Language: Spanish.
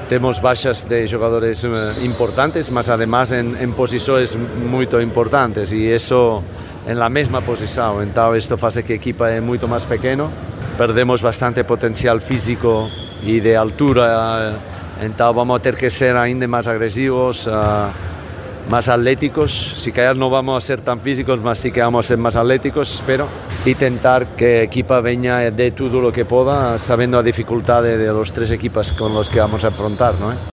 Tenemos baixas de jugadores importantes, mas además en posiciones muy importantes, y eso en la misma posición. Entonces esto hace que el equipo es mucho más pequeño, perdemos bastante potencial físico y de altura, entonces vamos a tener que ser ainda más agresivos, más atléticos. Si callar no vamos a ser tan físicos, mas sí que vamos a ser más atléticos, espero, y intentar que el equipo venga de todo lo que pueda, sabiendo la dificultad de los tres equipos con los que vamos a enfrentar, ¿no?